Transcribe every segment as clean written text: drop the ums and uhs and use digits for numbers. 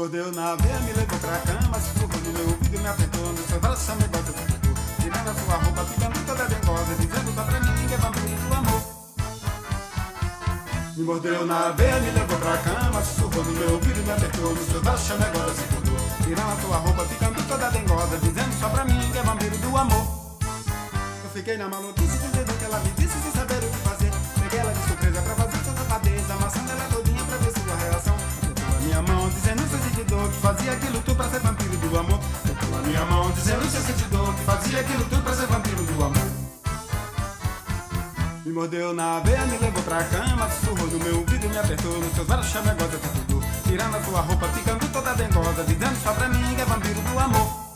mordeu na veia, me levou pra cama, sussurrou no meu ouvido, me apertou no seu braço, chamou igual seu tudo. Tirando a sua roupa, ficando toda dengosa, dizendo só pra mim que é vampiro do amor. Me mordeu na veia, me levou pra cama, sussurrou no meu ouvido, me apertou no seu braço, chamou igual seu tudo. Tirando a sua roupa, ficando toda dengosa, dizendo só pra mim que é vampiro do amor. Eu fiquei na maluquice, dizendo que ela me disse, sem saber o que fazer. Peguei ela de surpresa pra fazer sua safadeza, amassando ela todinha pra ver sua reação. Apertou a minha mão, dizendo se eu senti dor, que fazia aquilo tudo pra ser vampiro do amor. Apertou a minha mão, dizendo se eu senti dor, que fazia aquilo tudo pra ser vampiro do amor. Me mordeu na veia, me levou pra cama, sussurrou no meu ouvido, me apertou nos seus vários chamegos, até tudo. Tirando a sua roupa, ficando toda dengosa, dizendo só pra mim que é vampiro do amor.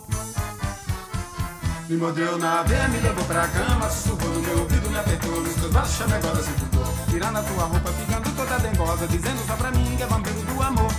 Me mordeu na veia, me levou pra cama, sussurrou no meu ouvido, me apertou nos seus braços, chamegos, assim tudo. Tirando a sua roupa, ficando toda dengosa, dizendo só pra mim que é vampiro do amor.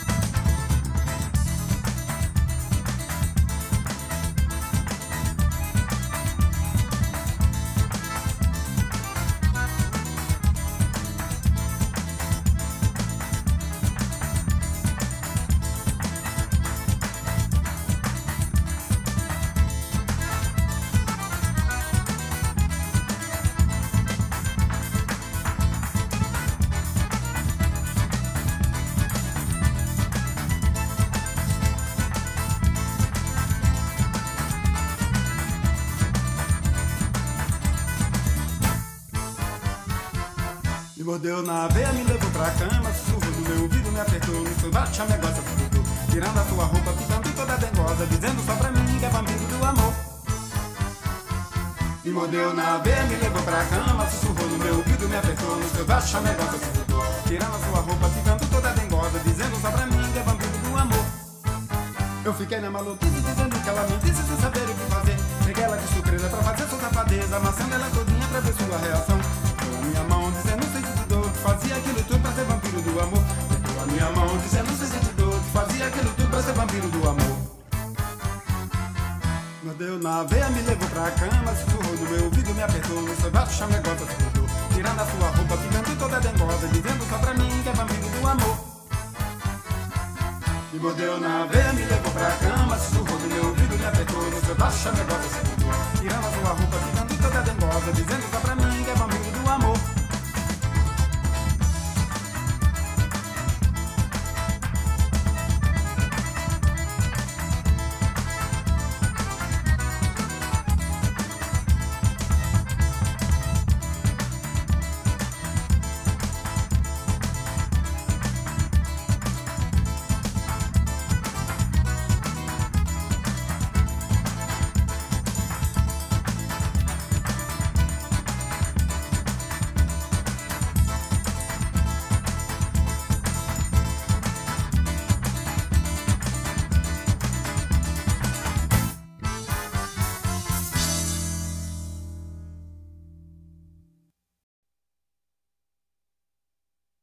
Me mordeu na veia, me levou pra cama, sussurrou no meu ouvido, me apertou no seu braço, chamegou, tudo. Tirando a sua roupa, ficando toda dengosa, dizendo só pra mim que é vampiro do amor. Me mordeu na veia, me levou pra cama, sussurrou no meu ouvido, me apertou no seu braço, chamegou, tudo. Tirando a sua roupa, ficando toda dengosa, dizendo só pra mim que é vampiro do amor. Eu fiquei na maluquice, dizendo que ela me disse sem saber o que fazer. Peguei ela de surpresa pra fazer sua safadeza, amassando ela todinha pra ver sua reação. Pela minha mão, dizendo sem sentido dor, que fazia aquilo tudo pra ser vampiro do amor. Pela minha mão, dizendo sem sentido dor, que fazia aquilo tudo pra ser vampiro do amor. Mordeu na veia, me levou pra cama, sussurrou no meu ouvido, me apertou no seu braço, chamegou, tudo. Tirando a sua roupa, ficando toda dengosa, dizendo só pra mim que é vampiro do amor. Me mordeu na veia, me levou pra cama, sussurrou no meu ouvido, me apertou no seu braço, chamegou,